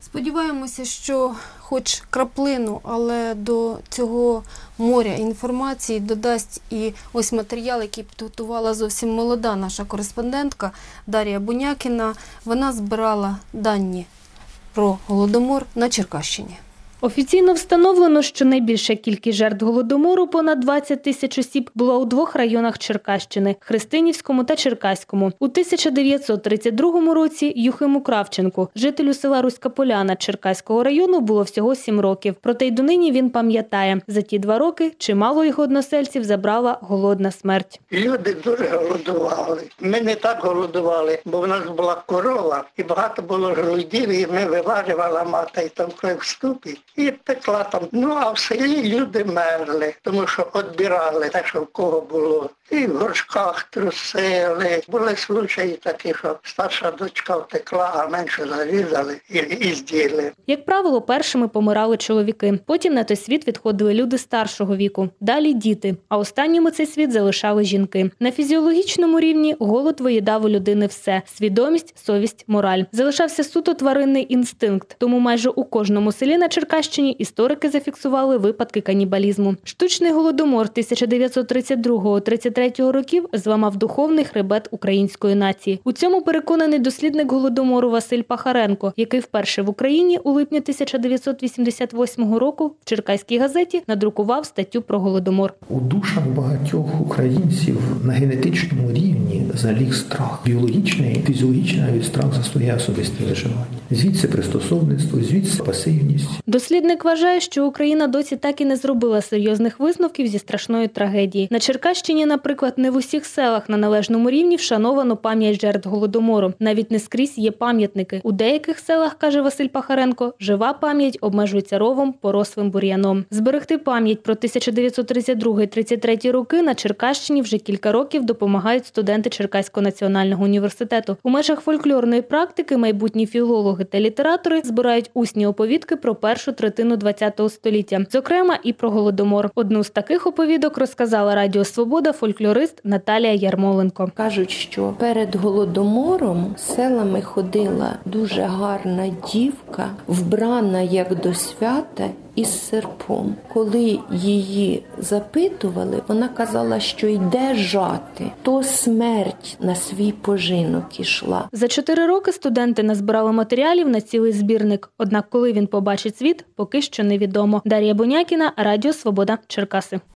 Сподіваємося, що хоч краплину, але до цього моря інформації додасть і ось матеріал, який підготувала зовсім молода наша кореспондентка Дар'я Бунякіна. Вона збирала дані про Голодомор на Черкащині. Офіційно встановлено, що найбільша кількість жертв Голодомору, понад 20 тисяч осіб, була у двох районах Черкащини – Христинівському та Черкаському. У 1932 році Юхиму Кравченку, жителю села Руська Поляна Черкаського району, було всього 7 років. Проте й донині він пам'ятає, за ті 2 роки чимало його односельців забрала голодна смерть. Люди дуже голодували. Ми не так голодували, бо в нас була корова і багато було жлудів, і ми виварювала мати і там в ступі. І пекла там. Ну, а в селі люди мерли, тому що відбирали те, що в кого було. І в горшках трусили. Були случаї такі, що старша дочка втекла, а менше зарізали і зділи. Як правило, першими помирали чоловіки. Потім на той світ відходили люди старшого віку. Далі – діти. А останніми цей світ залишали жінки. На фізіологічному рівні голод виїдав у людини все – свідомість, совість, мораль. Залишався суто тваринний інстинкт. Тому майже у кожному селі на Черкащині історики зафіксували випадки канібалізму. Штучний голодомор 1932-33 років зламав духовний хребет української нації. У цьому переконаний дослідник Голодомору Василь Пахаренко, який вперше в Україні у липні 1988 року в Черкаській газеті надрукував статтю про Голодомор. У душах багатьох українців на генетичному рівні заліг страх. Біологічний, фізіологічний навіть страх за своє особисте виживання. Звідси пристосовництво, звідси пасивність. Дослідник вважає, що Україна досі так і не зробила серйозних висновків зі страшної трагедії. На Черкащині, наприклад, не в усіх селах на належному рівні вшановано пам'ять жертв Голодомору. Навіть не скрізь є пам'ятники. У деяких селах, каже Василь Пахаренко, жива пам'ять обмежується ровом, порослим бур'яном. Зберегти пам'ять про 1932-33 роки на Черкащині вже кілька років допомагають студенти Черкаського національного університету. У межах фольклорної практики майбутні філологи та літератори збирають усні оповідки про першу третину ХХ століття, зокрема і про Голодомор. Одну з таких оповідок розказала Радіо Свобода фольклорист Наталія Ярмоленко. Кажуть, що перед Голодомором селами ходила дуже гарна дівка, вбрана як до свята, із серпом. Коли її запитували, вона казала, що йде жати, то смерть на свій пожинок ішла. За 4 роки студенти назбирали матеріалів на цілий збірник. Однак, коли він побачить світ, поки що невідомо. Дар'я Бунякіна, Радіо Свобода, Черкаси.